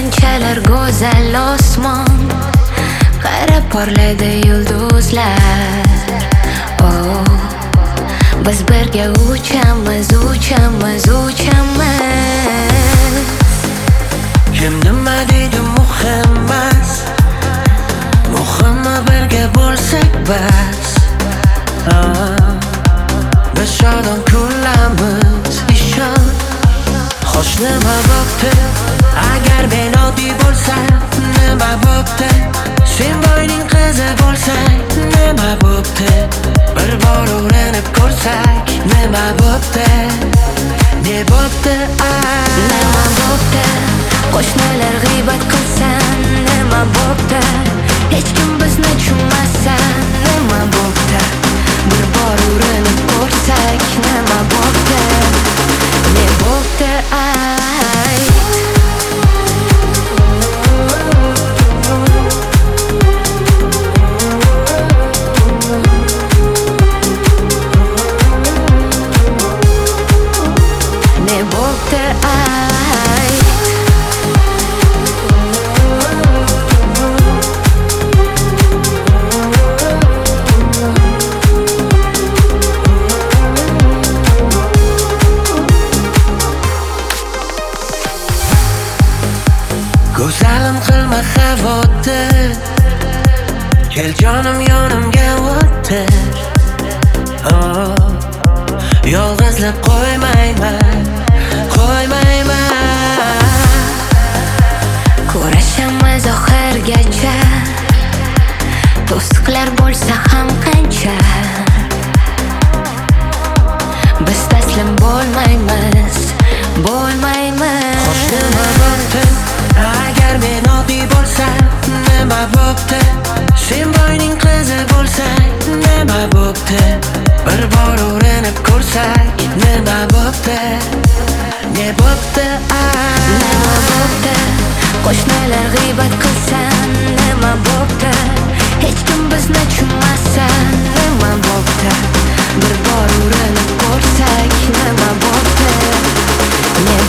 qanchalar go'zal osmon, qarab porlaydi yulduzlar. Oh, biz birga uchamiz, uchamiz, uchamiz. Kim nima deydi muhim emas, muhimi birga bo'lsak bas. Biz shodon kunlarimiz ishon. Xo'sh nima bo'pti agar men oddiy bo'lsam, nima bo'pti sen boyning qizi bo'lsang, nima bo'pti bir bor urinib ko'rsak, nima bo'pti, ne bo'pti, nima bo'pti qo'shnilar g'iybat qilsa, nima bo'pti hech kim bizni tushunmasa, nima bo'pti bir bor urinib ko'rsak, nima bo'pti, ne bo'pti ne bo'pti go'zalim qilma xavotir, kel jonim yonimga o'tir. Yolg'izlab qo'ymayman, qo'ymayman. Kurashamiz oxirgacha, to'siqlar bo'lsa ham qancha. Biz taslim bo'lmaymiz, bo'lmaymiz. Xo'sh nima bo'pti agar men oddiy bo'lsam, nima bo'pti sen boyning qizi bo'lsang, nima bo'pti bir bor urinib ko'rsak, nima bo'pti, ne bo'pti, nima bo'pti qo'shnilar g'iybat qilsa, nima bo'pti hech kim bizni tushunmasa, nima bo'pti bir bor urinib ko'rsak, nima bo'pti, ne